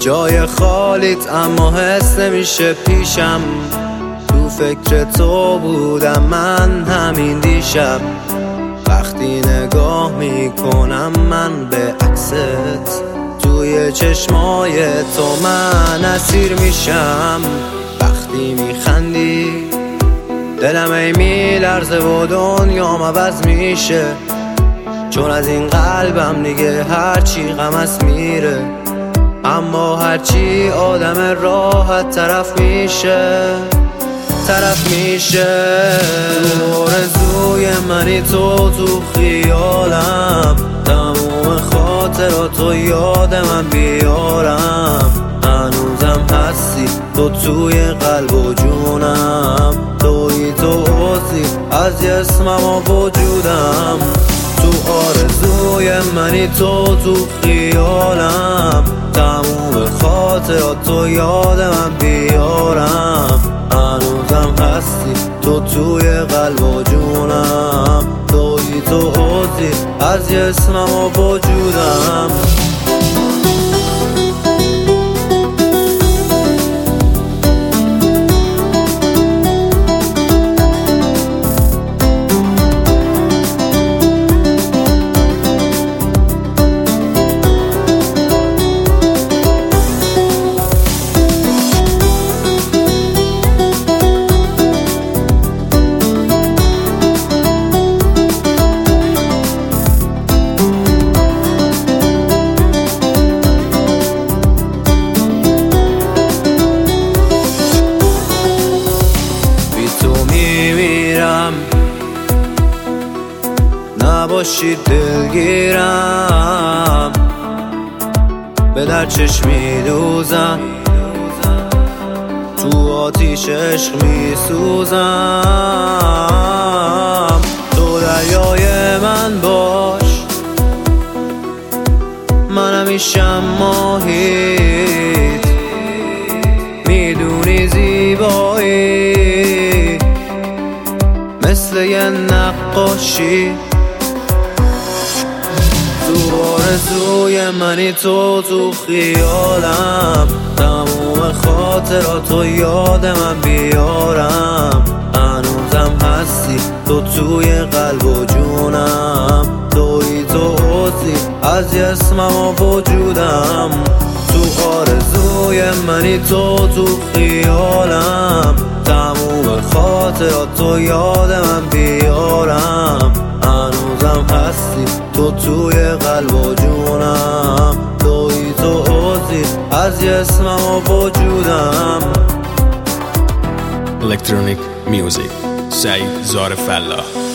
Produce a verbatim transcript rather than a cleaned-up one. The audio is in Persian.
جای خالیت اما حس نمیشه پیشم. تو فکر تو بودم من همین دیشب. وقتی نگاه میکنم من به عکست، توی چشمای تو من اسیر میشم. وقتی میخندی دلم ای میلرزه و دنیام عوض میشه، چون از این قلبم دیگه هرچی غم است میره. اما هرچی آدم راحت طرف میشه طرف میشه. تو آرزوی منی تو، تو خیالم تموم خاطراتو یاد من بیارم. هنوزم هستی تو توی قلب و جونم، توی تو عضوی از جسمم و وجودم. تو آرزوی منی تو، تو خیالم تموم خاطراتو یاد من بیارم. هنوزم هستی تو توی قلب و جونم، توی تو عضوی از جسمم و وجودم. نباشی دلگیرم، به در چشمی دوزم، تو آتیش عشق می سوزم. تو دریای من باش، من همیشم ماهیت، میدونی زیبایی مثل یه نقاشی. تو آرزوی منی تو، تو خیالم تموم خاطراتو یاد من بیارم. هنوزم هستی تو توی قلب و جونم، توی تو عضوی از جسمم و وجودم. تو آرزوی منی تو، تو خیالم تموم خاطراتو یاد من بیارم. هنوزم هستی تو توی قلب و جونم، توی تو عضوی از جسمم و وجودم. Electronic Music سعید زار فلاح.